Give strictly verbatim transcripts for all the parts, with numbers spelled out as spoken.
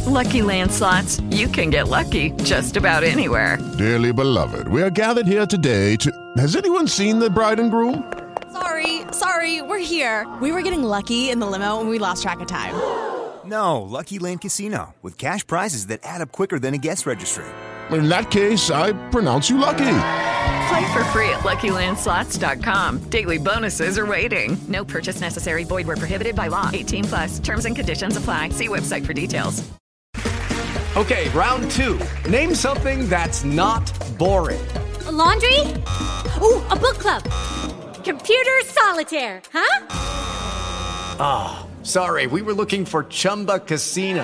Lucky Land Slots, you can get lucky just about anywhere. Dearly beloved, we are gathered here today to... Has anyone seen the bride and groom? Sorry, sorry, we're here. We were getting lucky in the limo and we lost track of time. No, Lucky Land Casino, with cash prizes that add up quicker than a guest registry. In that case, I pronounce you lucky. Play for free at Lucky Land Slots dot com. Daily bonuses are waiting. No purchase necessary. Void where prohibited by law. eighteen plus. Terms and conditions apply. See website for details. Okay, round two. Name something that's not boring. A laundry? Ooh, a book club. Computer solitaire, huh? Ah, oh, sorry. We were looking for Chumba Casino.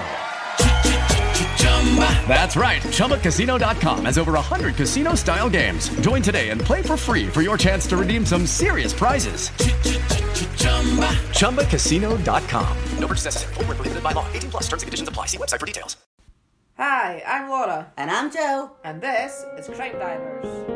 That's right. Chumba Casino dot com has over one hundred casino-style games. Join today and play for free for your chance to redeem some serious prizes. Chumba Casino dot com. No purchase necessary. Void where prohibited by law. eighteen plus. Terms and conditions apply. See website for details. Hi, I'm Laura. And I'm Joe. And this is Crime Divers.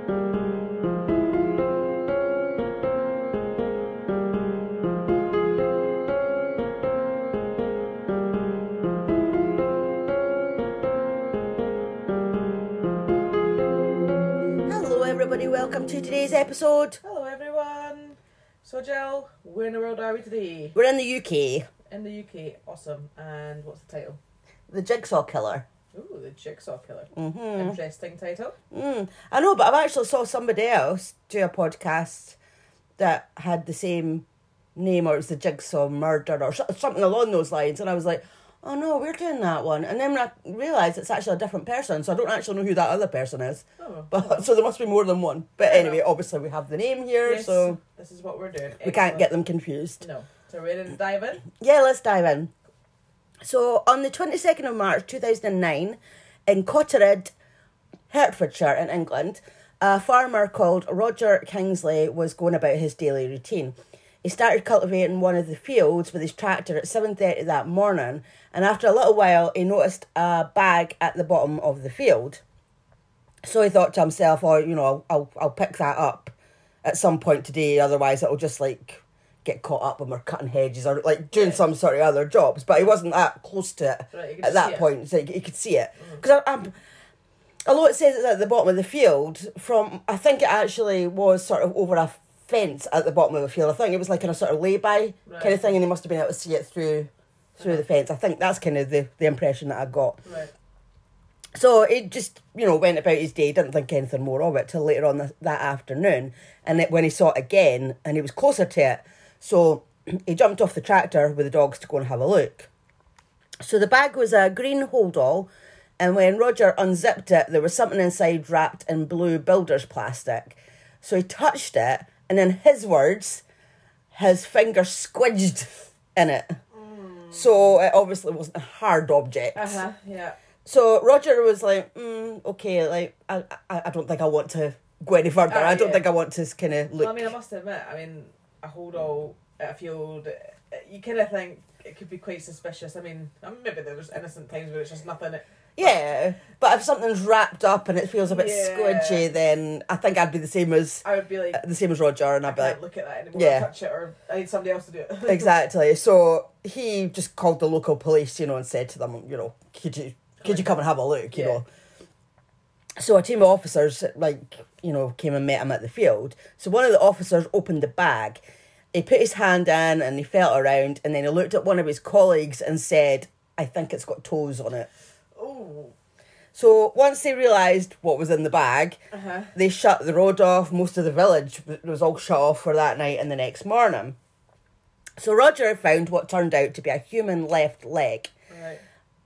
Everybody, welcome to today's episode. Hello everyone. So Jill, where in the world are we today? We're in the U K. In the U K, awesome. And what's the title? The Jigsaw Killer. Ooh, The Jigsaw Killer. Mm-hmm. Interesting title. Mm. I know, but I've actually saw somebody else do a podcast that had the same name, or it was The Jigsaw Murder or something along those lines, and I was like, oh no, we're doing that one. And then when I realised it's actually a different person, so I don't actually know who that other person is. Oh, but oh. So there must be more than one. But Fair anyway, enough. Obviously we have the name here, Yes, so... this is what we're doing. We can't get them confused. No. So ready to dive in? Yeah, let's dive in. So on the twenty-second of March two thousand nine, in Cotterid, Hertfordshire in England, a farmer called Roger Kingsley was going about his daily routine. He started cultivating one of the fields with his tractor at seven thirty that morning, and after a little while he noticed a bag at the bottom of the field. So he thought to himself, oh, you know, I'll, I'll, I'll pick that up at some point today, otherwise it'll just like get caught up when we're cutting hedges or like doing yeah. some sort of other jobs. But he wasn't that close to it right, at that point, so he, he could see it. Because mm. although it says it's at the bottom of the field, from I think it actually was sort of over a fence at the bottom of the field. I think it was like in a sort of lay-by right. kind of thing, and he must have been able to see it through through uh-huh. the fence. I think that's kind of the, the impression that I got. Right. So it just, you know, went about his day, didn't think anything more of it till later on the, that afternoon. And it, when he saw it again, and he was closer to it, so he jumped off the tractor with the dogs to go and have a look. So the bag was a green holdall, and when Roger unzipped it, there was something inside wrapped in blue builder's plastic. So he touched it, and in his words, his finger squidged in it. Mm. So it obviously wasn't a hard object. Uh-huh, yeah. So Roger was like, mm, okay, like, I, I I don't think I want to go any further. Uh, I don't yeah. think I want to kind of look. Well, I mean, I must admit, I mean, a holdall at a field, you kind of think it could be quite suspicious. I mean, maybe there's innocent times where it's just nothing. Yeah, but if something's wrapped up and it feels a bit yeah. squidgy, then I think I'd be the same as I would be like the same as Roger, and I'd I be can't like, look at that anymore, yeah. touch it, or I need somebody else to do it. Exactly. So he just called the local police, you know, and said to them, you know, could you could you come and have a look, you yeah. know? So a team of officers, like, you know, came and met him at the field. So one of the officers opened the bag. He put his hand in and he felt around, and then he looked at one of his colleagues and said, I think it's got toes on it. Oh. So once they realised what was in the bag, uh-huh. they shut the road off. Most of the village was all shut off for that night and the next morning. So Roger found what turned out to be a human left leg. Right.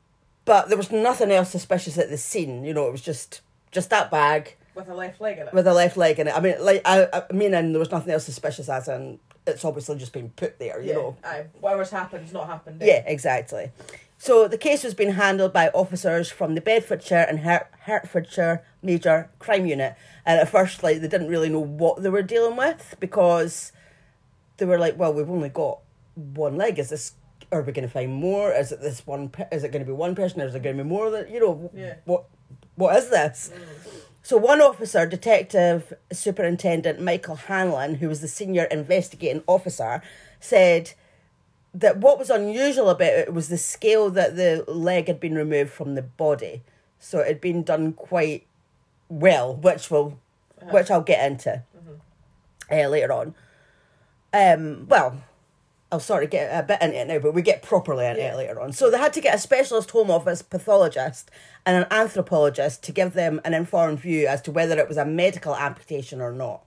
But there was nothing else suspicious at the scene. You know, it was just just that bag. With a left leg in it? With a left leg in it. I mean, like, I, I mean, and there was nothing else suspicious as in, it's obviously just been put there, you yeah. know. Aye. Whatever's happened's not happened. Eh? Yeah, exactly. So the case was being handled by officers from the Bedfordshire and Her- Hertfordshire Major Crime Unit. And at first, like, they didn't really know what they were dealing with, because they were like, well, we've only got one leg. Is this, are we going to find more? Is it this one, is it going to be one person? Or is it going to be more than, you know, yeah. what, what is this? Mm. So one officer, Detective Superintendent Michael Hanlon, who was the senior investigating officer, said that what was unusual about it was the scale that the leg had been removed from the body. So it had been done quite well, which will, uh-huh. which I'll get into mm-hmm. uh, later on. Um, well, I'll sort of get a bit into it now, but we get properly into yeah. it later on. So they had to get a specialist Home Office pathologist and an anthropologist to give them an informed view as to whether it was a medical amputation or not.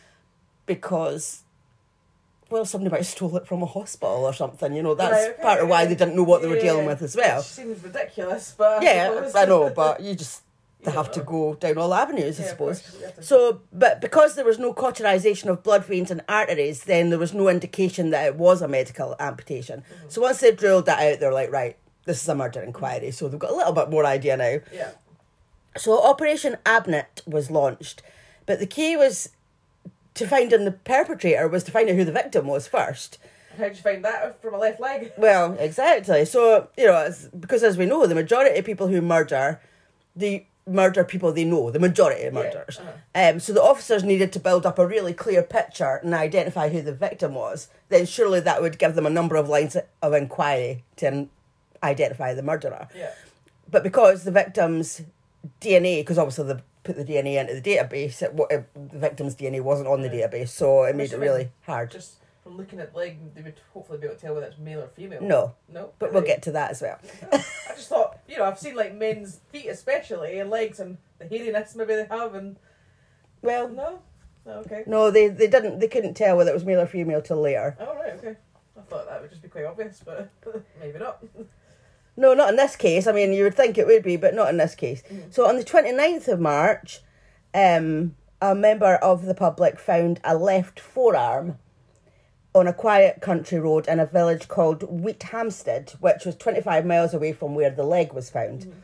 Because, well, somebody might have stole it from a hospital or something, you know, that's right, okay, part of why they didn't know what they were yeah, dealing with as well. Which seems ridiculous, but... Yeah, I, I know, but you just... They have to go down all avenues, I yeah, suppose. to... So, but because there was no cauterisation of blood veins and arteries, then there was no indication that it was a medical amputation. Mm-hmm. So once they drilled that out, they're like, right, this is a murder inquiry. So they've got a little bit more idea now. Yeah. So Operation Abnett was launched, but the key was to finding the perpetrator was to find out who the victim was first. How'd you find that from a left leg? Well, exactly. So, you know, it's, because as we know, the majority of people who murder, the murder people they know, the majority of murders. Yeah, uh-huh. Um, so the officers needed to build up a really clear picture and identify who the victim was. Then surely that would give them a number of lines of inquiry to identify the murderer. Yeah. But because the victim's D N A, because obviously they put the D N A into the database, it, it, the victim's D N A wasn't on the yeah. database, so it made it really hard. Just from looking at the leg, they would hopefully be able to tell whether it's male or female. No. No? But we'll get to that as well. I just thought, you know, I've seen like men's feet especially, and legs, and the hairiness maybe they have, and... Well... No? Oh, okay. No, they, they didn't, they couldn't tell whether it was male or female till later. Oh, right, okay. I thought that would just be quite obvious, but maybe not. No, not in this case. I mean, you would think it would be, but not in this case. Mm. So on the twenty-ninth of March, um, a member of the public found a left forearm on a quiet country road in a village called Wheathampstead, which was twenty-five miles away from where the leg was found. Mm.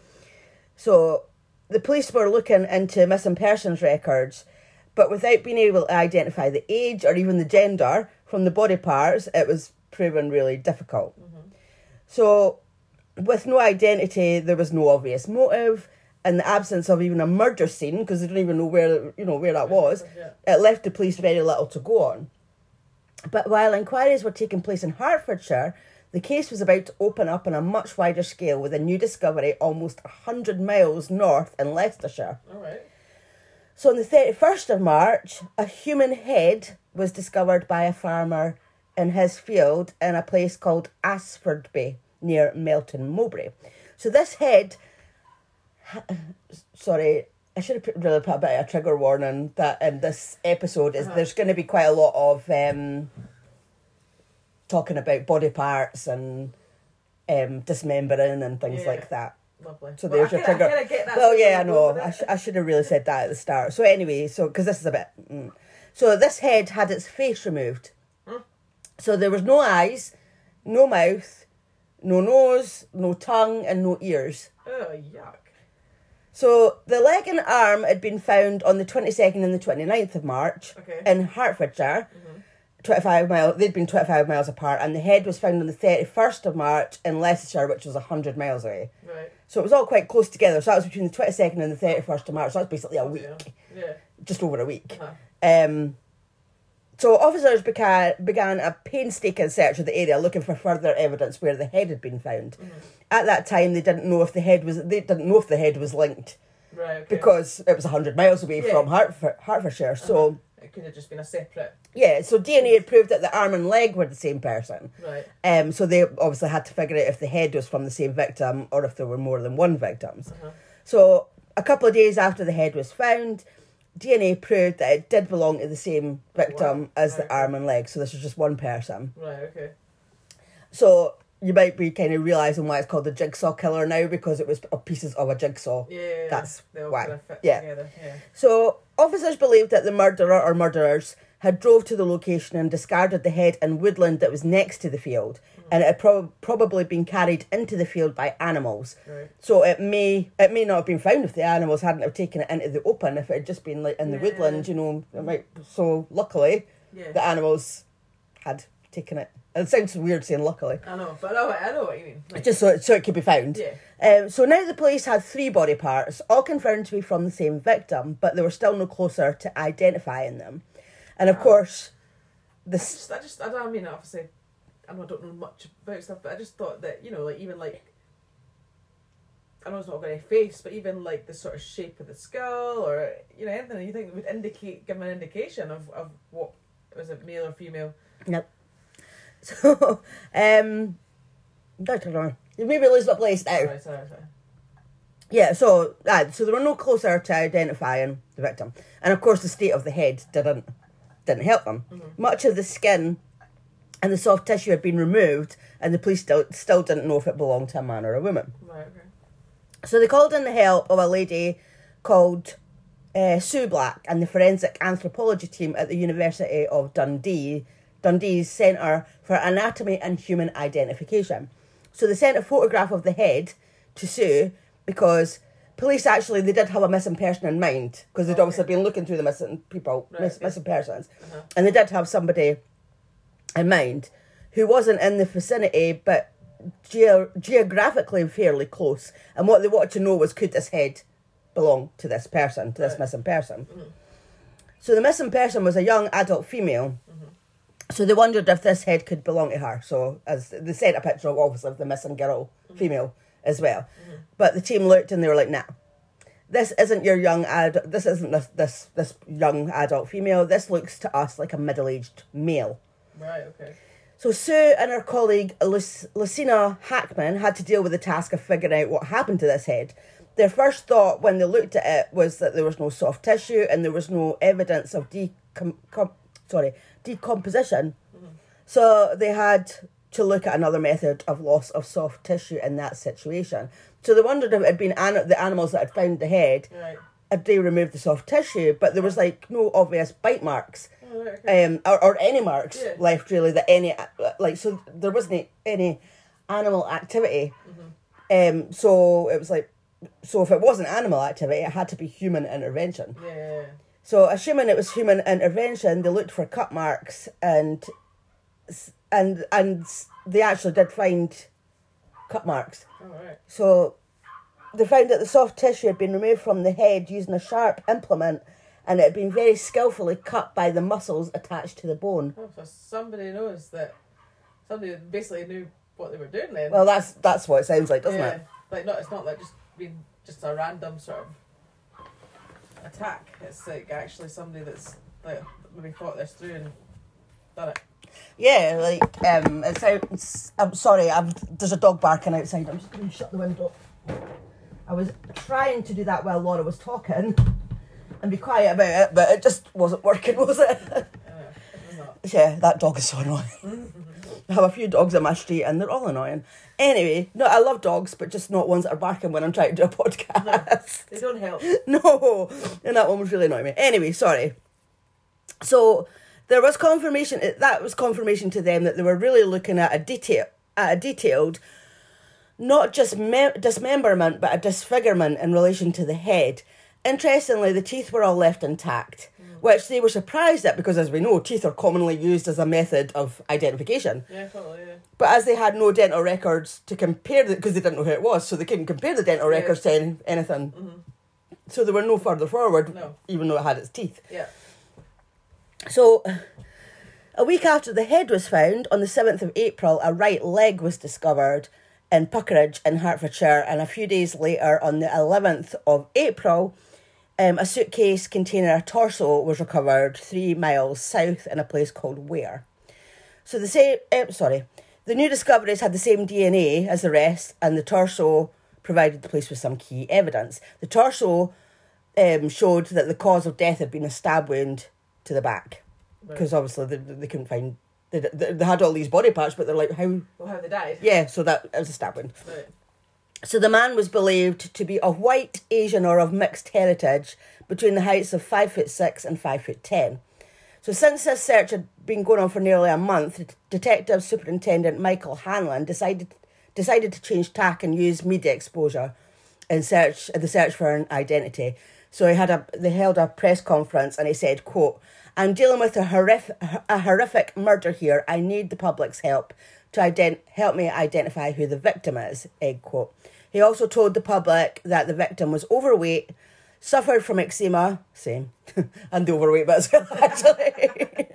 So the police were looking into missing persons records, but without being able to identify the age or even the gender from the body parts, it was proven really difficult. Mm-hmm. So with no identity, there was no obvious motive. In the absence of even a murder scene, because they didn't even know where you know where that was, yeah. it left the police very little to go on. But while inquiries were taking place in Hertfordshire, the case was about to open up on a much wider scale with a new discovery almost one hundred miles north in Leicestershire. All right. So on the thirty-first of March, a human head was discovered by a farmer in his field in a place called Asfordby near Melton Mowbray. So this head... Sorry, I should have put, really put a bit of a trigger warning that in this episode is uh-huh. there's going to be quite a lot of um, talking about body parts and um, dismembering and things yeah. like that. Lovely. So well, there's your trigger. I get that well, yeah, I know. I, sh- I should have really said that at the start. So anyway, so because this is a bit. Mm. So this head had its face removed. Hmm? So there was no eyes, no mouth, no nose, no tongue, and no ears. Oh, yuck. So the leg and arm had been found on the twenty-second and the twenty-ninth of March okay. in Hertfordshire. Mm-hmm. twenty-five miles, they'd been twenty-five miles apart, and the head was found on the thirty-first of March in Leicestershire, which was one hundred miles away. Right. So it was all quite close together. So that was between the twenty-second and the thirty-first of March. So that's basically a oh, week. Yeah. yeah. Just over a week. Uh-huh. Um, so officers began, began a painstaking search of the area looking for further evidence where the head had been found. Mm-hmm. At that time, they didn't know if the head was they didn't know if the head was linked. Right, okay. Because it was one hundred miles away yeah. from Hertford, Hertfordshire. Uh-huh. So it could have just been a separate... Yeah, so D N A had proved that the arm and leg were the same person. Right. Um, so they obviously had to figure out if the head was from the same victim or if there were more than one victims. Uh-huh. So a couple of days after the head was found, D N A proved that it did belong to the same victim wow. as right, the arm and leg. So this was just one person. Right, okay. So you might be kind of realising why it's called the Jigsaw Killer now, because it was pieces of a jigsaw. Yeah, that's they all why. kind of fit yeah. together. Yeah. So officers believed that the murderer or murderers had drove to the location and discarded the head in woodland that was next to the field, mm. and it had pro- probably been carried into the field by animals. Right. So it may it may not have been found if the animals hadn't have taken it into the open. If it had just been like in the yeah. woodland, you know, it might. So luckily, yeah. the animals had taken it. It sounds weird saying luckily. I know, but I know, I know what you mean. Like, just so it, so it could be found. Yeah. Um, so now the police had three body parts, all confirmed to be from the same victim, but they were still no closer to identifying them. And of wow. course, I this. just, I just, I don't I mean, obviously, I know I don't know much about stuff, but I just thought that, you know, like even like, I know it's not got any face, but even like the sort of shape of the skull, or you know, anything you think that would indicate, give an indication of, of what was it, male or female? Nope. So, um, I don't know. You maybe lose my place now. Sorry, sorry, sorry. Yeah, so uh, so there were no closer to identifying the victim, and of course the state of the head didn't didn't help them. Mm-hmm. Much of the skin and the soft tissue had been removed, and the police still still didn't know if it belonged to a man or a woman. Right. Okay. So they called in the help of a lady called uh, Sue Black and the forensic anthropology team at the University of Dundee, Dundee's Centre for Anatomy and Human Identification. So they sent a photograph of the head to Sue, because police actually, they did have a missing person in mind, because they'd okay. obviously been looking through the missing people, right, miss, okay. missing persons, uh-huh. and they did have somebody in mind who wasn't in the vicinity, but ge- geographically fairly close. And what they wanted to know was, could this head belong to this person, to this right. missing person? Mm-hmm. So the missing person was a young adult female. Mm-hmm. So they wondered if this head could belong to her. So as they sent a picture of, obviously, of the missing girl, mm-hmm. female, as well. Mm-hmm. But the team looked and they were like, nah, this isn't your young ad this isn't this this this young adult female. This looks to us like a middle-aged male. Right, okay. So Sue and her colleague Luc- Lucina Hackman had to deal with the task of figuring out what happened to this head. Their first thought when they looked at it was that there was no soft tissue and there was no evidence of decom- com- sorry, decomposition. Mm-hmm. So they had to look at another method of loss of soft tissue in that situation. So they wondered if it had been an- the animals that had found the head, right. had they removed the soft tissue, but there was like no obvious bite marks, oh, right, okay. um, or, or any marks yeah. left really, that any, like, so there wasn't any animal activity. Mm-hmm. Um, so it was like, so if it wasn't animal activity, it had to be human intervention. Yeah. So assuming it was human intervention, they looked for cut marks and and and they actually did find cut marks. Oh, right. So they found that the soft tissue had been removed from the head using a sharp implement, and it had been very skillfully cut by the muscles attached to the bone. Oh, so somebody knows that, somebody basically knew what they were doing then. Well, that's that's what it sounds like, doesn't yeah. it? Like, not, it's not like just being just a random sort of attack. It's like actually somebody that's like maybe thought this through and done it. Yeah, like, um, it sounds, I'm sorry, I'm, there's a dog barking outside. I'm just going to shut the window. I was trying to do that while Laura was talking and be quiet about it, but it just wasn't working, was it? Uh, it was not. Yeah, that dog is so annoying. I have a few dogs in my street and they're all annoying. Anyway, no, I love dogs, but just not ones that are barking when I'm trying to do a podcast. No, they don't help. No, and that one was really annoying me. Anyway, sorry. So there was confirmation, that was confirmation to them that they were really looking at a detail, at a detailed, not just me- dismemberment, but a disfigurement in relation to the head. Interestingly, the teeth were all left intact, mm. which they were surprised at because, as we know, teeth are commonly used as a method of identification. Yeah, totally, yeah. But as they had no dental records to compare, because they didn't know who it was, so they couldn't compare the dental yeah. records to any, anything. Mm-hmm. So they were no further forward, no. even though it had its teeth. Yeah. So, a week after the head was found, on the seventh of April, a right leg was discovered in Puckeridge in Hertfordshire, and a few days later, on the eleventh of April, um, a suitcase containing a torso was recovered three miles south in a place called Ware. So the same, uh, sorry, the new discoveries had the same D N A as the rest, and the torso provided the police with some key evidence. The torso um, showed that the cause of death had been a stab wound to the back, because right. obviously they, they couldn't find, they, they, they had all these body parts, but they're like, how? Well, how they died. Yeah, so that it was a stab wound. Right. So the man was believed to be of white, Asian or of mixed heritage, between the heights of five foot six and five foot ten. So since this search had been going on for nearly a month, Detective Superintendent Michael Hanlon decided decided to change tack and use media exposure in search in the search for an identity. So he had a they held a press conference and he said, quote, "I'm dealing with a horrific a horrific murder here. I need the public's help to ident- help me identify who the victim is," end quote. He also told the public that the victim was overweight, suffered from eczema, same, and the overweight bit as well, actually.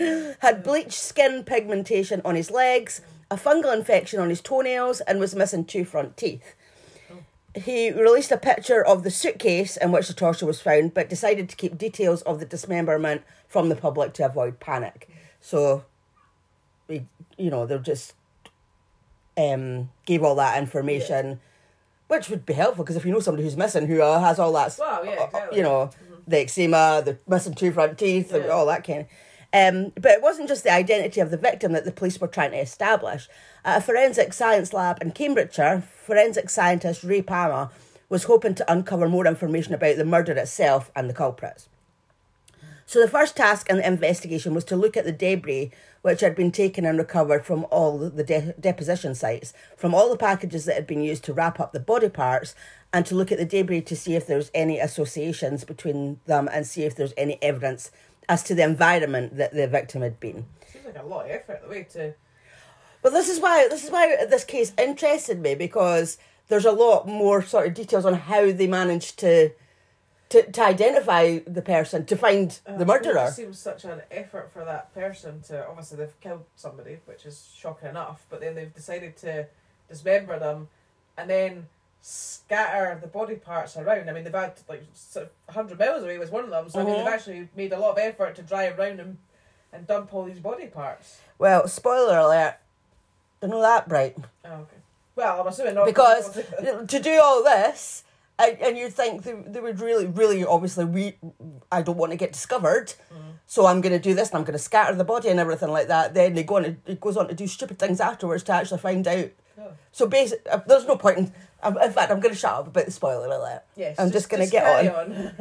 had bleached skin pigmentation on his legs, a fungal infection on his toenails, and was missing two front teeth. He released a picture of the suitcase in which the torso was found, but decided to keep details of the dismemberment from the public to avoid panic. So, we, you know, they just um, gave all that information, yeah. which would be helpful, because if you know somebody who's missing, who uh, has all that, wow, yeah, exactly. you know, mm-hmm. the eczema, the missing two front teeth, yeah. all that kind of... Um, but it wasn't just the identity of the victim that the police were trying to establish. At a forensic science lab in Cambridgeshire, forensic scientist Ray Palmer was hoping to uncover more information about the murder itself and the culprits. So the first task in the investigation was to look at the debris which had been taken and recovered from all the de- deposition sites, from all the packages that had been used to wrap up the body parts, and to look at the debris to see if there was any associations between them and see if there's any evidence as to the environment that the victim had been. Seems like a lot of effort, the way to... But this is why this is why this case interested me, because there's a lot more sort of details on how they managed to to, to identify the person, to find uh, the murderer. It seems such an effort for that person to... Obviously, they've killed somebody, which is shocking enough, but then they've decided to dismember them and then scatter the body parts around. I mean, they've had like sort of one hundred miles away was one of them, so mm-hmm. I mean, they've actually made a lot of effort to drive around and, and dump all these body parts. Well, spoiler alert, they're not that bright. Oh, okay. Well, I'm assuming not. Because to do all this, and, and you'd think they, they would really, really, obviously, we, I don't want to get discovered, mm. so I'm going to do this and I'm going to scatter the body and everything like that. Then they go on to, it goes on to do stupid things afterwards to actually find out. Oh. So basically, there's no point in... In fact, I'm going to shut up about the spoiler alert. Yes, I'm just, just going to get on. on.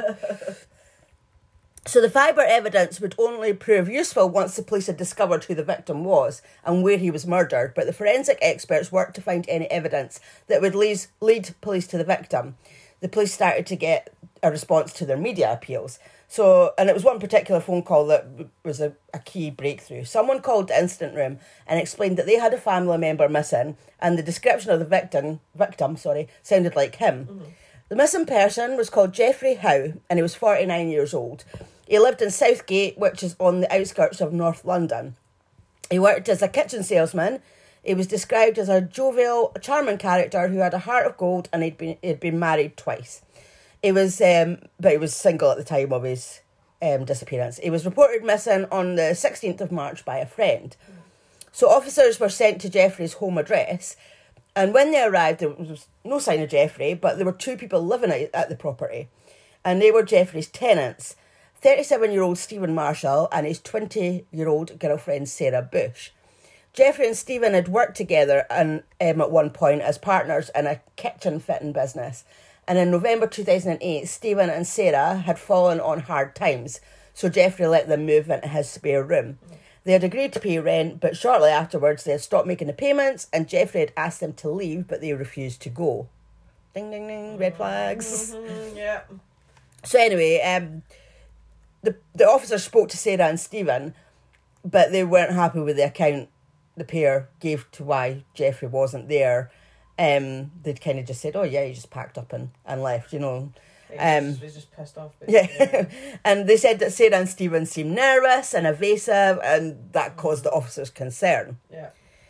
So the fibre evidence would only prove useful once the police had discovered who the victim was and where he was murdered, but the forensic experts worked to find any evidence that would lead, lead police to the victim. The police started to get a response to their media appeals. So, and it was one particular phone call that was a, a key breakthrough. Someone called the incident room and explained that they had a family member missing, and the description of the victim, victim, sorry, sounded like him. Mm-hmm. The missing person was called Geoffrey Howe, and he was forty-nine years old. He lived in Southgate, which is on the outskirts of North London. He worked as a kitchen salesman. He was described as a jovial, charming character who had a heart of gold, and he'd been he'd been married twice. He was, um, but he was single at the time of his um, disappearance. He was reported missing on the sixteenth of March by a friend. So officers were sent to Geoffrey's home address, and when they arrived, there was no sign of Geoffrey, but there were two people living at the property, and they were Geoffrey's tenants, thirty-seven-year-old Stephen Marshall and his twenty-year-old girlfriend Sarah Bush. Geoffrey and Stephen had worked together and, um, at one point as partners in a kitchen fitting business. And in November two thousand eight, Stephen and Sarah had fallen on hard times, so Geoffrey let them move into his spare room. They had agreed to pay rent, but shortly afterwards they had stopped making the payments, and Geoffrey had asked them to leave, but they refused to go. Ding, ding, ding, red flags. Mm-hmm, yeah. So anyway, um, the, the officers spoke to Sarah and Stephen, but they weren't happy with the account the pair gave to why Geoffrey wasn't there. Um, they'd kind of just said, oh yeah, he just packed up and, and left, you know. Um, he was just pissed off. Basically. Yeah, and they said that Sarah and Stephen seemed nervous and evasive, and that caused the officers concern. Yeah.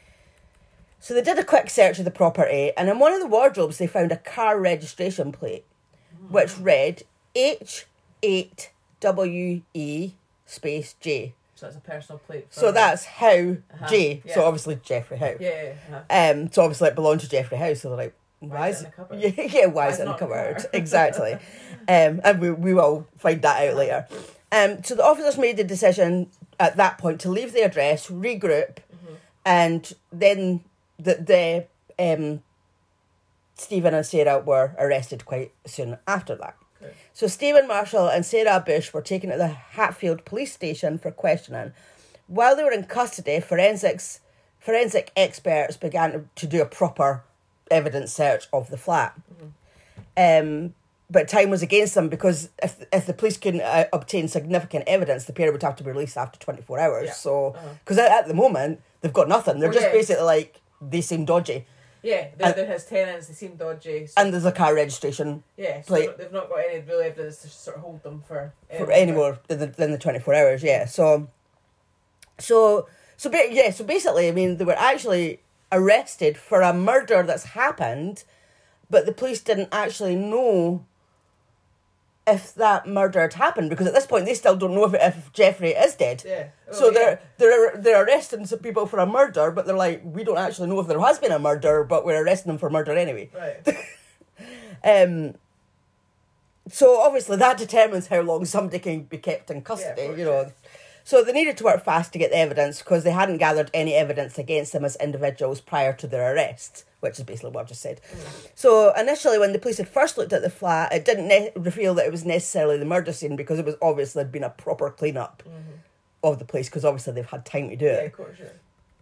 So they did a quick search of the property, and in one of the wardrobes they found a car registration plate, mm-hmm. which read H eight W E space J. So that's a personal plate. For so that's Howe uh-huh. J. Yeah. So obviously Geoffrey Howe. Yeah. Uh-huh. Um. So obviously it belonged to Geoffrey Howe. So they're like, why, why is is it in the cupboard? Yeah, yeah. Why, why is it in the not cupboard? car? Exactly. um. And we we will find that out later. Um. So the officers made the decision at that point to leave the address, regroup, mm-hmm. and then the the um. Stephen and Sarah were arrested quite soon after that. Okay. So Stephen Marshall and Sarah Bush were taken to the Hatfield police station for questioning. While they were in custody, forensics forensic experts began to do a proper evidence search of the flat. Mm-hmm. Um, but time was against them, because if if the police couldn't uh, obtain significant evidence, the pair would have to be released after twenty-four hours. Yeah. So, because uh-huh. at, at the moment, they've got nothing. They're well, just yeah. basically like, they seem dodgy. Yeah, they're, and, they're his tenants, they seem dodgy. So. And there's a car registration. Yeah, so plate. they've not got any real evidence to sort of hold them for... For any more than the, than the twenty-four hours, yeah. So... So, so ba- yeah, so basically, I mean, they were actually arrested for a murder that's happened, but the police didn't actually know if that murder had happened, because at this point they still don't know if, if Jeffrey is dead. Yeah. Oh, so yeah. they're they're they're arresting some people for a murder, but they're like, we don't actually know if there has been a murder, but we're arresting them for murder anyway. Right. um. So obviously that determines how long somebody can be kept in custody. Yeah, you know. sure. So they needed to work fast to get the evidence, because they hadn't gathered any evidence against them as individuals prior to their arrest, which is basically what I've just said. Mm. So initially, when the police had first looked at the flat, it didn't ne- reveal that it was necessarily the murder scene, because it was obviously had been a proper clean-up mm-hmm. of the place, because obviously they've had time to do it. Yeah, of course, yeah.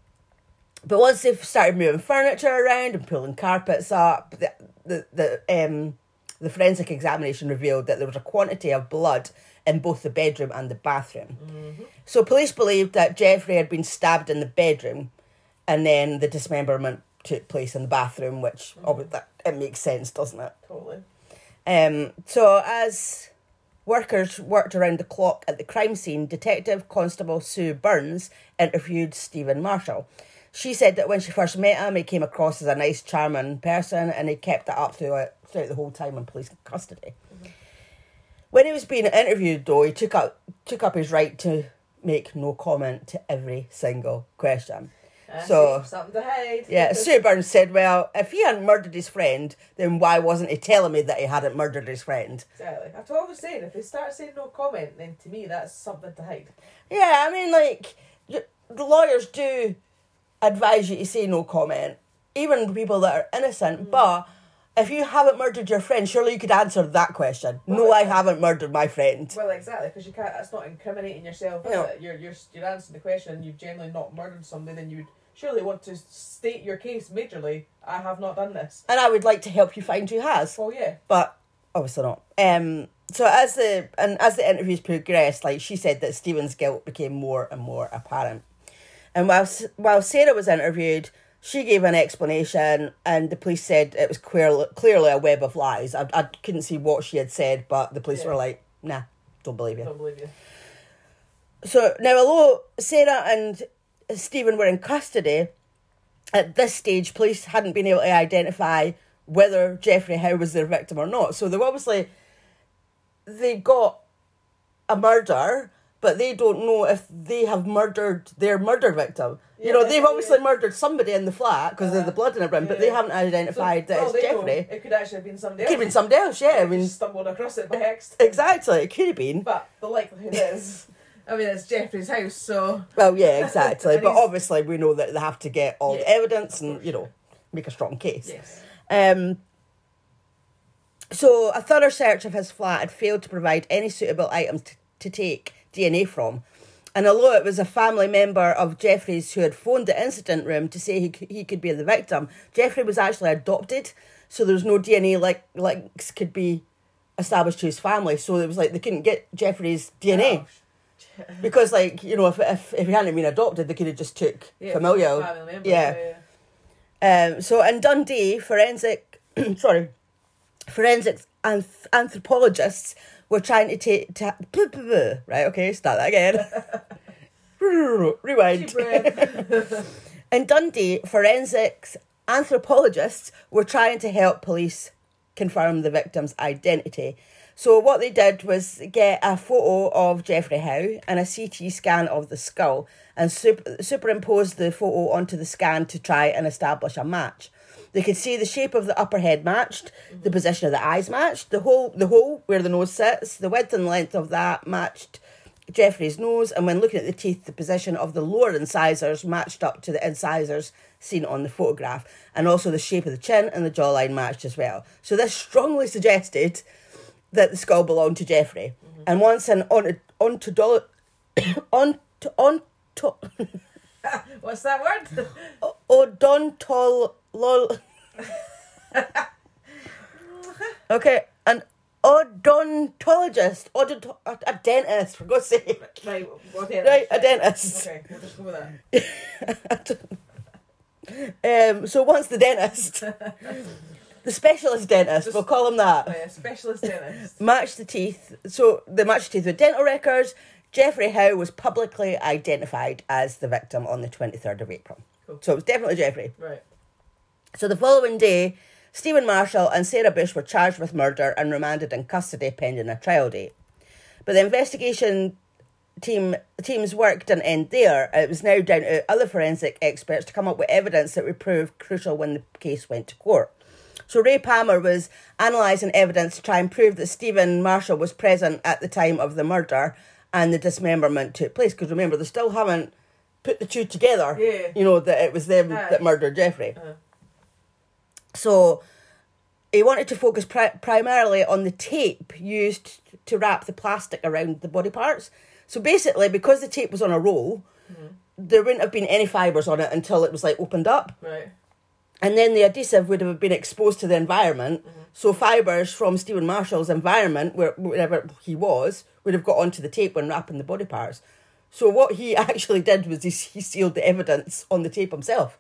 But once they've started moving furniture around and pulling carpets up, the the, the um the forensic examination revealed that there was a quantity of blood in both the bedroom and the bathroom. Mm-hmm. So police believed that Jeffrey had been stabbed in the bedroom, and then the dismemberment took place in the bathroom, which mm-hmm. obviously that, it makes sense, doesn't it? Totally. Um. So as workers worked around the clock at the crime scene, Detective Constable Sue Burns interviewed Stephen Marshall. She said that when she first met him, he came across as a nice, charming person, and he kept it up throughout, throughout the whole time in police custody. Mm-hmm. When he was being interviewed, though, he took up took up his right to make no comment to every single question. Uh, so something to hide. Yeah, Sue Burns said, well, if he hadn't murdered his friend, then why wasn't he telling me that he hadn't murdered his friend? Exactly. That's what I was saying. If they start saying no comment, then to me that's something to hide. Yeah, I mean, like, the lawyers do advise you to say no comment, even people that are innocent, mm. but if you haven't murdered your friend, surely you could answer that question. Well, no, I haven't murdered my friend. Well, exactly, because you can't. That's not incriminating yourself. Is no. it? You're you're you're answering the question. You've generally not murdered somebody. Then you'd surely want to state your case majorly. I have not done this, and I would like to help you find who has. Well, yeah, but obviously not. Um. So as the and as the interviews progressed, like she said, that Stephen's guilt became more and more apparent. And while while Sarah was interviewed, she gave an explanation, and the police said it was clear, clearly a web of lies. I, I couldn't see what she had said, but the police yeah. were like, nah, don't believe you. Don't believe you. So now, although Sarah and Stephen were in custody, at this stage, police hadn't been able to identify whether Jeffrey Howe was their victim or not. So they obviously, they got a murder, but they don't know if they have murdered their murder victim. You yeah, know, they've obviously yeah. murdered somebody in the flat because uh, of the blood in their room, yeah. but they haven't identified so, that well, it's Jeffrey. Know. It could actually have been somebody else. It could have been somebody else, yeah. I mean, just stumbled across it by accident. Exactly, it could have been. But the likelihood is, I mean, it's Jeffrey's house, so... Well, yeah, exactly. But obviously we know that they have to get all yeah, the evidence and, you know, make a strong case. Yes. Um. So a thorough search of his flat had failed to provide any suitable items t- to take D N A from. And although it was a family member of Jeffrey's who had phoned the incident room to say he he could be the victim, Jeffrey was actually adopted, so there was no D N A like links could be established to his family. So it was like they couldn't get Jeffrey's D N A oh. because, like, you know, if if if he hadn't been adopted, they could have just took yeah, familial. Family member, yeah. yeah, yeah. Um. So in Dundee, forensic sorry, forensic anth- anthropologists. We're trying to take... Ta- right, okay, start that again. Rewind. In Dundee, forensics anthropologists were trying to help police confirm the victim's identity. So what they did was get a photo of Jeffrey Howe and a C T scan of the skull and super- superimpose the photo onto the scan to try and establish a match. They could see the shape of the upper head matched, mm-hmm. the position of the eyes matched, the hole, the hole where the nose sits, the width and length of that matched Jeffrey's nose, and when looking at the teeth, the position of the lower incisors matched up to the incisors seen on the photograph, and also the shape of the chin and the jawline matched as well. So this strongly suggested that the skull belonged to Jeffrey. Mm-hmm. And once an on ontodolo on on what's that word? Odontol. Lol. Okay, an odontologist, odont- a, a dentist, for God's sake. Right, what dentist? Right, a dentist. Okay, we'll just go with that. um, so once the dentist, the specialist dentist, just, we'll call him that. Yeah, specialist dentist. Matched the teeth. So they matched the teeth with dental records. Geoffrey Howe was publicly identified as the victim on the twenty-third of April. Cool. So it was definitely Geoffrey. Right. So the following day, Stephen Marshall and Sarah Bush were charged with murder and remanded in custody pending a trial date. But the investigation team team's work didn't end there. It was now down to other forensic experts to come up with evidence that would prove crucial when the case went to court. So Ray Palmer was analysing evidence to try and prove that Stephen Marshall was present at the time of the murder and the dismemberment took place. Because remember, they still haven't put the two together, yeah. you know, that it was them Aye. that murdered Geoffrey. Uh-huh. So he wanted to focus pri- primarily on the tape used to wrap the plastic around the body parts. So basically, because the tape was on a roll, mm-hmm. there wouldn't have been any fibres on it until it was like opened up. Right. And then the adhesive would have been exposed to the environment. Mm-hmm. So fibres from Stephen Marshall's environment, where, wherever he was, would have got onto the tape when wrapping the body parts. So what he actually did was he, he sealed the evidence on the tape himself.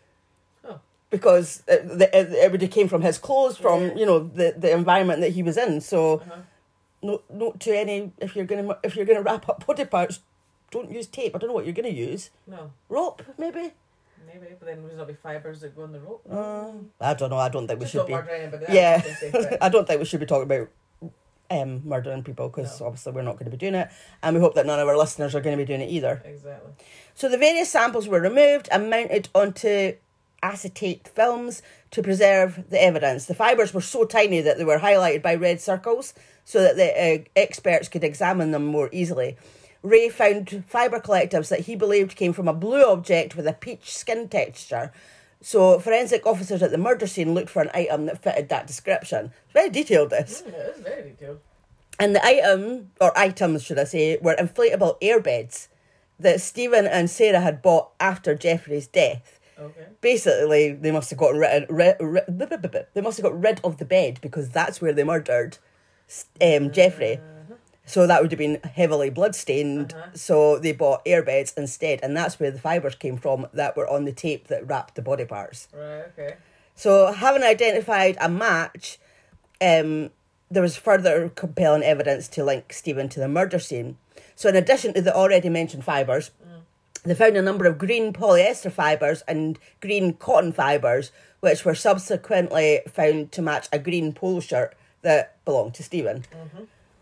Oh. Because it, the, it, it would have came from his clothes, from, yeah. you know, the, the environment that he was in. So uh-huh. note, note to any, if you're going to if you're going to wrap up body parts, don't use tape. I don't know what you're going to use. No. Rope, maybe? Maybe, but then there's not be fibres that go on the rope. Uh, I don't know. I don't think we Just should don't be. murder anybody. Yeah, Say, I don't think we should be talking about um, murdering people because no. obviously we're not going to be doing it, and we hope that none of our listeners are going to be doing it either. Exactly. So the various samples were removed and mounted onto acetate films to preserve the evidence. The fibres were so tiny that they were highlighted by red circles so that the uh, experts could examine them more easily. Ray found fibre collectives that he believed came from a blue object with a peach skin texture. So forensic officers at the murder scene looked for an item that fitted that description. It's very detailed, this. Mm, it is very detailed. And the item, or items should I say, were inflatable airbeds that Stephen and Sarah had bought after Geoffrey's death. Okay. Basically, they must have gotten rid, rid, rid, they must have got rid of the bed because that's where they murdered um, Geoffrey. Uh-huh. So that would have been heavily bloodstained. Uh-huh. So they bought airbeds instead, and that's where the fibres came from that were on the tape that wrapped the body parts. Right. Okay. So having identified a match, um, there was further compelling evidence to link Stephen to the murder scene. So in addition to the already mentioned fibres, mm. they found a number of green polyester fibres and green cotton fibres, which were subsequently found to match a green polo shirt that belonged to Stephen. Mm-hmm.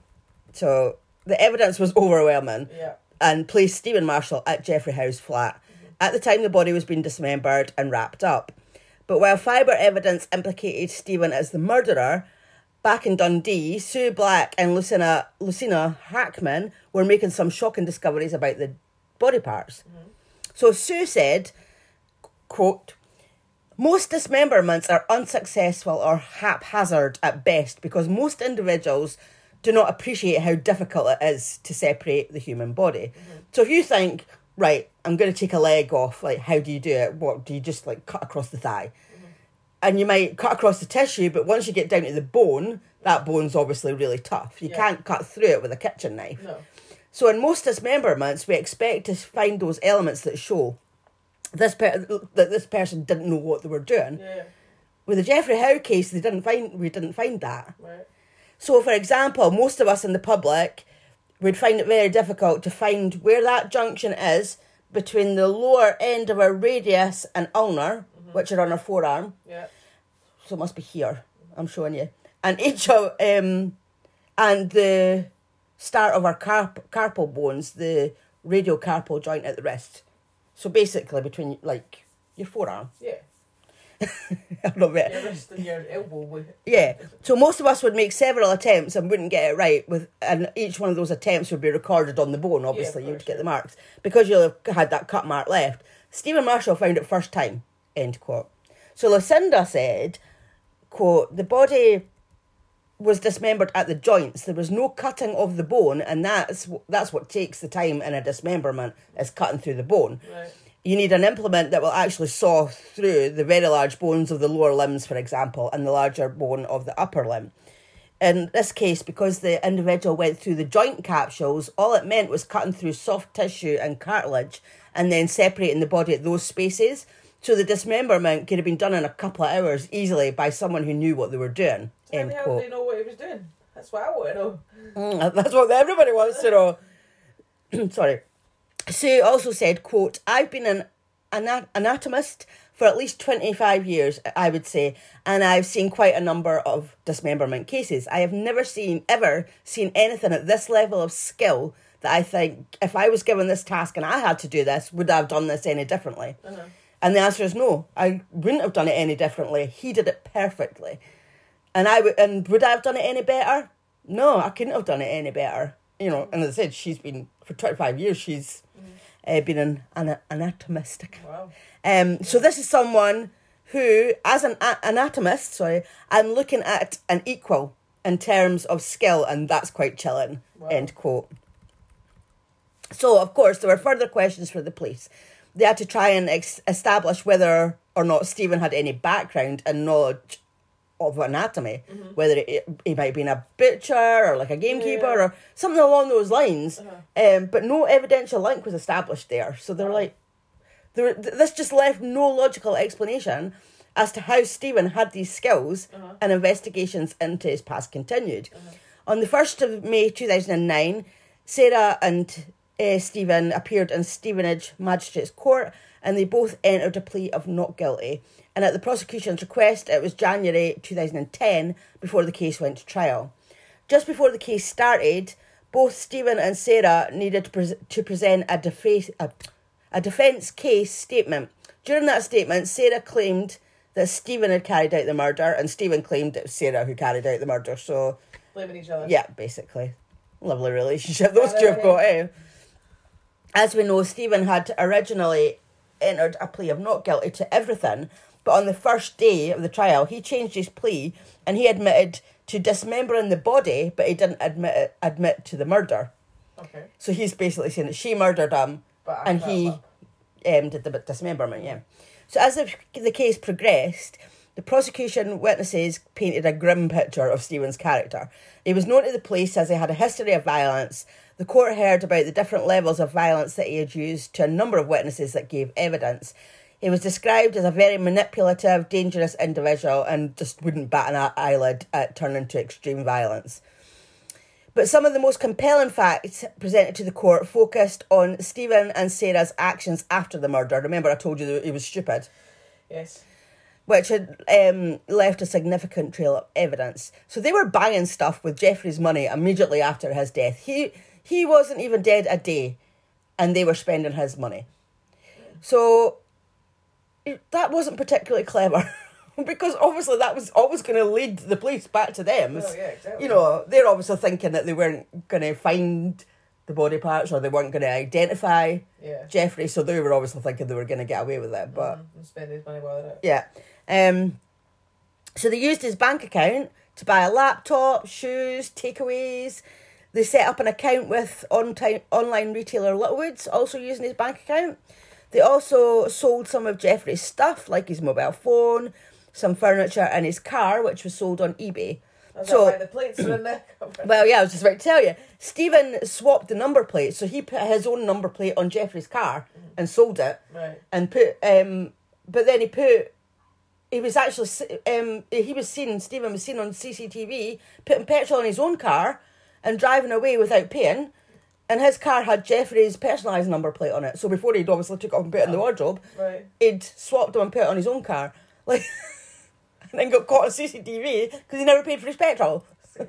So the evidence was overwhelming yeah. and placed Stephen Marshall at Geoffrey Howe's flat. Mm-hmm. At the time, the body was being dismembered and wrapped up. But while fibre evidence implicated Stephen as the murderer, back in Dundee, Sue Black and Lucina, Lucina Hackman were making some shocking discoveries about the body parts. Mm-hmm. So Sue said, quote, "Most dismemberments are unsuccessful or haphazard at best because most individuals do not appreciate how difficult it is to separate the human body." Mm-hmm. So if you think, right, I'm going to take a leg off, like, how do you do it? What, do you just, like, cut across the thigh? Mm-hmm. And you might cut across the tissue, but once you get down to the bone, that bone's obviously really tough. You yeah. can't cut through it with a kitchen knife. No. So in most dismemberments, we expect to find those elements that show this per- that this person didn't know what they were doing. Yeah. With the Geoffrey Howe case, they didn't find we didn't find that. Right. So, for example, most of us in the public would find it very difficult to find where that junction is between the lower end of our radius and ulnar, mm-hmm. which are on our forearm. Yeah. So it must be here. I'm showing you. And each of um, and the start of our carp- carpal bones, the radiocarpal joint at the wrist. So basically, between like your forearm. Yeah. I love it. Your wrist and your elbow. Yeah. So most of us would make several attempts and wouldn't get it right, with, and each one of those attempts would be recorded on the bone. Obviously, yeah, you'd get the marks because you'll have had that cut mark left. Stephen Marshall found it first time. End quote. So Lucinda said, quote, "The body was dismembered at the joints. There was no cutting of the bone, and that's that's what takes the time in a dismemberment, is cutting through the bone." Right. You need an implement that will actually saw through the very large bones of the lower limbs, for example, and the larger bone of the upper limb. In this case, because the individual went through the joint capsules, all it meant was cutting through soft tissue and cartilage and then separating the body at those spaces. So the dismemberment could have been done in a couple of hours easily by someone who knew what they were doing. So end how quote. How do they know what he was doing? That's what I want to know. Mm, that's what everybody wants to know. sorry. Sue also said, quote, I've been an anat- anatomist for at least twenty-five years, I would say, and I've seen quite a number of dismemberment cases. I have never seen, ever seen anything at this level of skill that I think, if I was given this task and I had to do this, would I have done this any differently? Uh-huh. And the answer is no, I wouldn't have done it any differently. He did it perfectly. And I would, and would I have done it any better? No, I couldn't have done it any better. You know, and as I said, she's been, for twenty-five years, she's mm. uh, been an, an anatomist. Wow. Um, so this is someone who, as an a- anatomist, sorry, I'm looking at an equal in terms of skill, and that's quite chilling, wow. End quote. So, of course, there were further questions for the police. They had to try and ex- establish whether or not Stephen had any background and knowledge of anatomy, mm-hmm. whether it, he might have been a butcher or like a gamekeeper yeah. or something along those lines. Uh-huh. Um, but no evidential link was established there. So they're like, there, this just left no logical explanation as to how Stephen had these skills, uh-huh. and investigations into his past continued. Uh-huh. On the first of May two thousand nine, Sarah and uh, Stephen appeared in Stevenage Magistrates Court, and they both entered a plea of not guilty. And at the prosecution's request, it was January two thousand ten before the case went to trial. Just before the case started, both Stephen and Sarah needed to, pre- to present a, defa- a, a defence case statement. During that statement, Sarah claimed that Stephen had carried out the murder, and Stephen claimed it was Sarah who carried out the murder. So, blaming each other. Yeah, basically. Lovely relationship those two have got, eh? As we know, Stephen had originally entered a plea of not guilty to everything, but on the first day of the trial, he changed his plea and he admitted to dismembering the body, but he didn't admit admit to the murder. Okay. So he's basically saying that she murdered him and he um, did the dismemberment, yeah. So as the, the case progressed, the prosecution witnesses painted a grim picture of Stephen's character. He was known to the police as he had a history of violence. The court heard about the different levels of violence that he had used to a number of witnesses that gave evidence. He was described as a very manipulative, dangerous individual and just wouldn't bat an eyelid at turning to extreme violence. But some of the most compelling facts presented to the court focused on Stephen and Sarah's actions after the murder. Remember, I told you that he was stupid? Yes. Which had um, left a significant trail of evidence. So they were buying stuff with Jeffrey's money immediately after his death. He he wasn't even dead a day, and they were spending his money. So that wasn't particularly clever. Because obviously that was always going to lead the police back to them. Oh, yeah, exactly. You know, they're obviously thinking that they weren't going to find the body parts or they weren't going to identify yeah. Jeffrey, so they were obviously thinking they were going to get away with it. But mm-hmm. spend his money while they're out. Yeah. Um, so they used his bank account to buy a laptop, shoes, takeaways. They set up an account with on-time, online retailer Littlewoods, also using his bank account. They also sold some of Jeffrey's stuff, like his mobile phone, some furniture, and his car, which was sold on eBay. That's so why the plates are in there. Well, yeah, I was just about to tell you. Stephen swapped the number plate, so he put his own number plate on Jeffrey's car mm. and sold it. Right. And put, um, but then he put, he was actually, um, he was seen, Stephen was seen on C C T V putting petrol in his own car and driving away without paying. And his car had Jeffrey's personalised number plate on it. So before he'd obviously took it off and put it in the wardrobe, right. he'd swapped them and put it on his own car. Like, and then got caught on C C T V because he never paid for his petrol.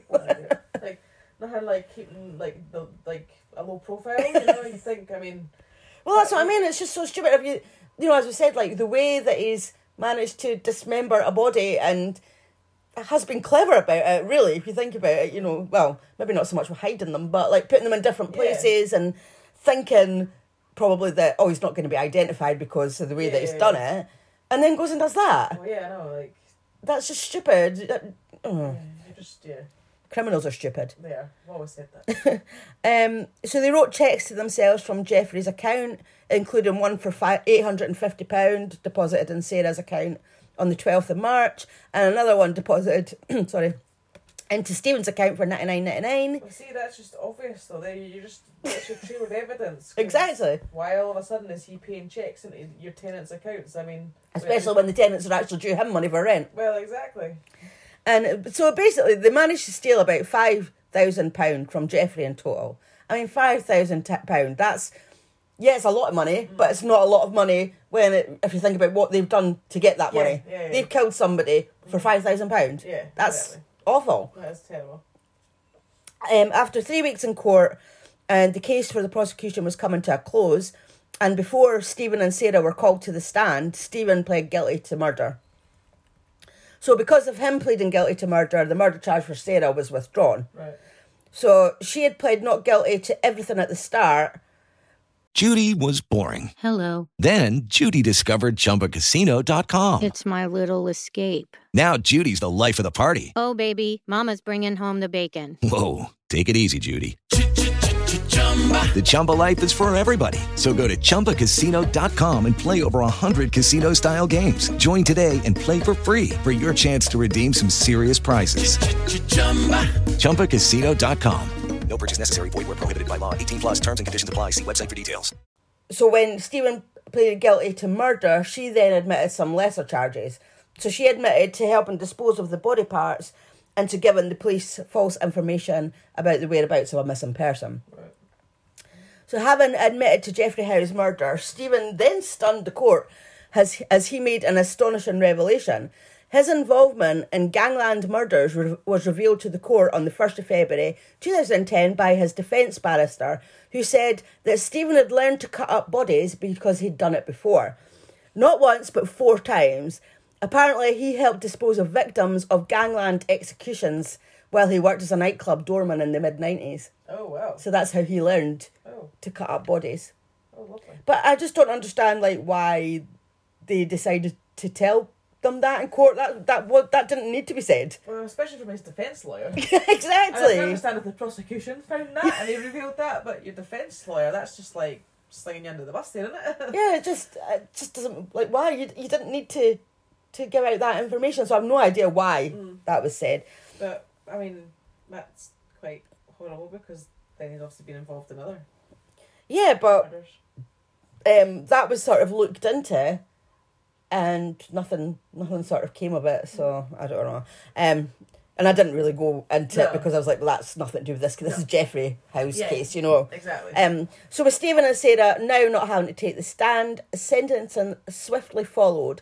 like, nothing like keeping, like, the like a low profile, you know, you think, I mean... Well, that's what I mean. It's just so stupid. If you, you know, as we said, like, the way that he's managed to dismember a body and has been clever about it, really, if you think about it, you know, well, maybe not so much with hiding them, but, like, putting them in different places yeah. and thinking probably that, oh, he's not going to be identified because of the way yeah, that he's yeah, done yeah. it, and then goes and does that. Well, yeah, I know, like... That's just stupid. That, oh. Yeah, you just, yeah. Criminals are stupid. They are. I've always said that. um, so they wrote cheques to themselves from Jeffrey's account, including one for eight hundred fifty pounds deposited in Sarah's account on the twelfth of March, and another one deposited, sorry, into Stephen's account for ninety-nine ninety-nine. Well, see, that's just obvious, though. There, you just, that's your trail of evidence. Exactly. Why all of a sudden is he paying cheques into your tenants' accounts? I mean... Especially when the tenants are actually due him money for rent. Well, exactly. And so basically, they managed to steal about five thousand pounds from Jeffrey in total. I mean, five thousand pounds, that's, yeah, it's a lot of money, mm. but it's not a lot of money when it, if you think about what they've done to get that yeah, money. Yeah, yeah. They've killed somebody for five thousand pounds. Yeah, That's exactly. awful. That's terrible. Um, after three weeks in court, and the case for the prosecution was coming to a close, and before Stephen and Sarah were called to the stand, Stephen pled guilty to murder. So because of him pleading guilty to murder, the murder charge for Sarah was withdrawn. Right. So she had pled not guilty to everything at the start. Judy was boring. Hello. Then Judy discovered Chumba Casino dot com. It's my little escape. Now Judy's the life of the party. Oh, baby, mama's bringing home the bacon. Whoa, take it easy, Judy. The Chumba life is for everybody. So go to Chumba Casino dot com and play over one hundred casino-style games. Join today and play for free for your chance to redeem some serious prizes. Chumba Casino dot com. No purchase necessary. Void where prohibited by law. eighteen plus terms and conditions apply. See website for details. So when Stephen pleaded guilty to murder, she then admitted some lesser charges. So she admitted to helping dispose of the body parts and to giving the police false information about the whereabouts of a missing person. Right. So having admitted to Geoffrey Howe's murder, Stephen then stunned the court as, as he made an astonishing revelation. His involvement in gangland murders re- was revealed to the court on the first of February two thousand ten by his defence barrister, who said that Stephen had learned to cut up bodies because he'd done it before. Not once, but four times. Apparently, he helped dispose of victims of gangland executions while he worked as a nightclub doorman in the mid nineties. Oh, wow. So that's how he learned Oh. to cut up bodies. Oh, lovely. But I just don't understand, like, why they decided to tell them that in court. That that what that didn't need to be said. Well, especially from his defence lawyer. Exactly. I don't understand if the prosecution found that and they revealed that, but your defence lawyer, that's just like slinging you under the bus there, isn't it? Yeah, it just it just doesn't, like, why you you didn't need to to give out that information. So I've no idea why mm. that was said. But I mean, that's quite horrible because then he's obviously been involved in other. Yeah, but murders. um, that was sort of looked into, and nothing nothing sort of came of it. So I don't know. Um, and I didn't really go into no. it because I was like, well, that's nothing to do with this. Cause this no. is Geoffrey Howe's yeah, case, you know. Exactly. Um. So with Stephen and Sarah now not having to take the stand, sentencing swiftly followed.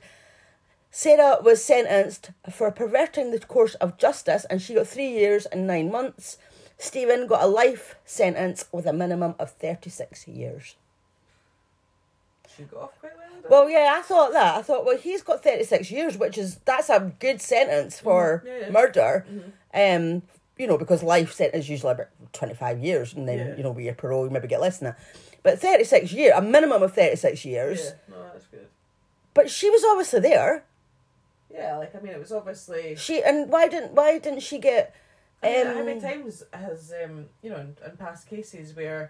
Sarah was sentenced for perverting the course of justice, and she got three years and nine months. Stephen got a life sentence with a minimum of thirty-six years. She got off quite well. Well, yeah, I thought that. I thought, well, he's got thirty-six years, which is, that's a good sentence for mm-hmm. yeah, yeah. murder. Mm-hmm. Um, you know, because life sentence is usually about twenty-five years, and then, yeah. you know, with your parole, you maybe get less than that. But thirty-six years, a minimum of thirty-six years. Yeah, no, that's good. But she was obviously there. Yeah, like, I mean, it was obviously... She, and why didn't, why didn't she get... I mean, Um, how many times has, um, you know, in, in past cases where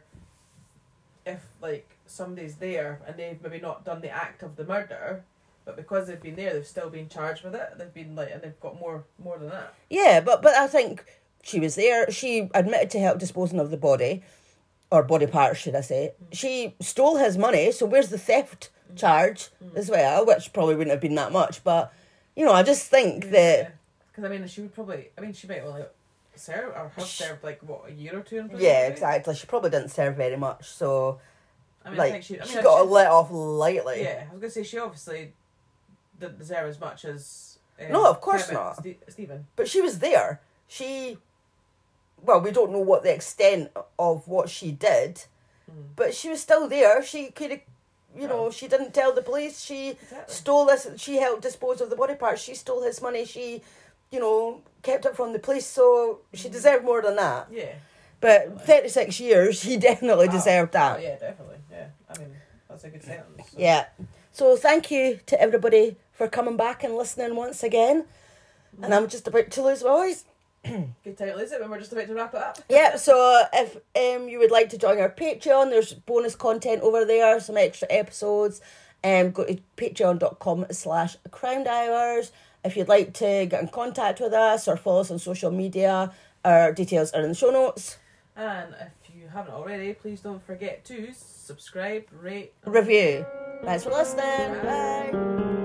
if, like, somebody's there and they've maybe not done the act of the murder, but because they've been there, they've still been charged with it. They've been, like, and they've got more more than that. Yeah, but, but I think she was there. She admitted to help disposing of the body, or body parts, should I say. Mm. She stole his money, so where's the theft mm. charge mm. as well, which probably wouldn't have been that much, but, you know, I just think yeah. that... Because, I mean, she would probably... I mean, she might only... serve or have served like what, a year or two in prison? Yeah, maybe? exactly. She probably didn't serve very much, so I mean, like I think she, I mean, she got she, let off lightly. Yeah, I was gonna say she obviously didn't deserve as much as. Um, No, of course Kevin, not. St- Stephen. But she was there. She, well, we don't know what the extent of what she did, mm. but she was still there. She could have, you know, she didn't tell the police. She exactly. stole this. She helped dispose of the body parts. She stole his money. She, you know, kept it from the police. So she deserved more than that. Yeah. But definitely. thirty-six years, he definitely oh, deserved that. Oh, yeah, definitely. Yeah. I mean, that's a good sentence. So. Yeah. So thank you to everybody for coming back and listening once again. Mm. And I'm just about to lose my voice. Good title, is it, when we're just about to wrap it up? Yeah, so if um you would like to join our Patreon, there's bonus content over there, some extra episodes. Um, go to patreon.com slash crime divers. If you'd like to get in contact with us or follow us on social media, our details are in the show notes. And if you haven't already, please don't forget to subscribe, rate, Review. Thanks for listening. Bye. Bye.